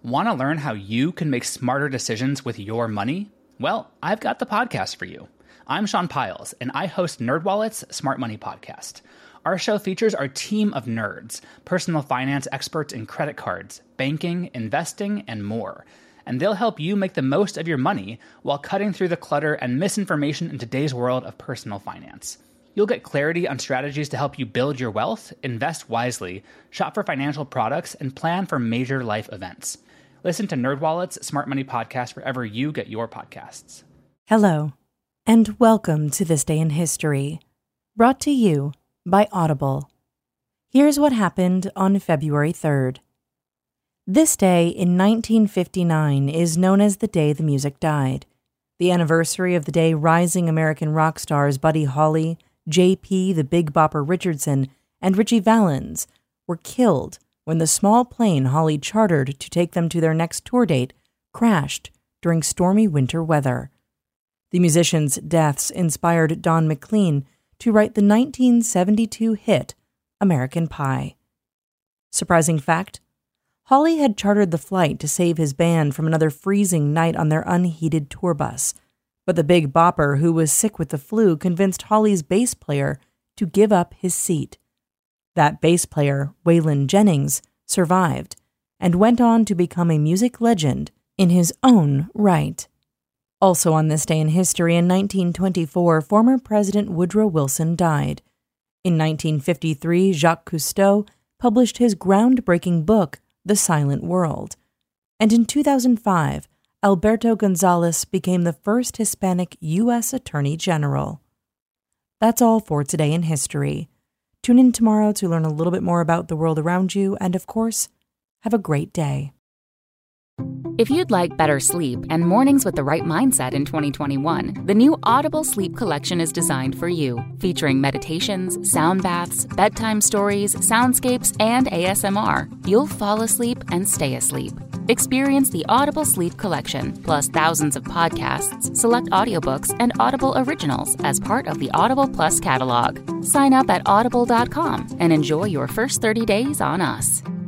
Want to learn how you can make smarter decisions with your money? Well, I've got the podcast for you. I'm Sean Piles, and I host NerdWallet's Smart Money Podcast. Our show features our team of nerds, personal finance experts in credit cards, banking, investing, and more. And they'll help you make the most of your money while cutting through the clutter and misinformation in today's world of personal finance. You'll get clarity on strategies to help you build your wealth, invest wisely, shop for financial products, and plan for major life events. Listen to NerdWallet's Smart Money Podcast wherever you get your podcasts. Hello, and welcome to This Day in History, brought to you by Audible. Here's what happened on February 3rd. This day in 1959 is known as the day the music died, the anniversary of the day rising American rock stars Buddy Holly, J.P. the Big Bopper Richardson, and Ritchie Valens were killed when the small plane Holly chartered to take them to their next tour date crashed during stormy winter weather. The musicians' deaths inspired Don McLean to write the 1972 hit American Pie. Surprising fact, Holly had chartered the flight to save his band from another freezing night on their unheated tour bus, but the Big Bopper, who was sick with the flu, convinced Holly's bass player to give up his seat. That bass player, Waylon Jennings, survived and went on to become a music legend in his own right. Also on this day in history, in 1924, former President Woodrow Wilson died. In 1953, Jacques Cousteau published his groundbreaking book, The Silent World. And in 2005, Alberto Gonzales became the first Hispanic U.S. Attorney General. That's all for today in history. Tune in tomorrow to learn a little bit more about the world around you, and of course, have a great day. If you'd like better sleep and mornings with the right mindset in 2021, the new Audible Sleep Collection is designed for you, featuring meditations, sound baths, bedtime stories, soundscapes, and ASMR. You'll fall asleep and stay asleep. Experience the Audible Sleep Collection, plus thousands of podcasts, select audiobooks, and Audible originals as part of the Audible Plus catalog. Sign up at audible.com and enjoy your first 30 days on us.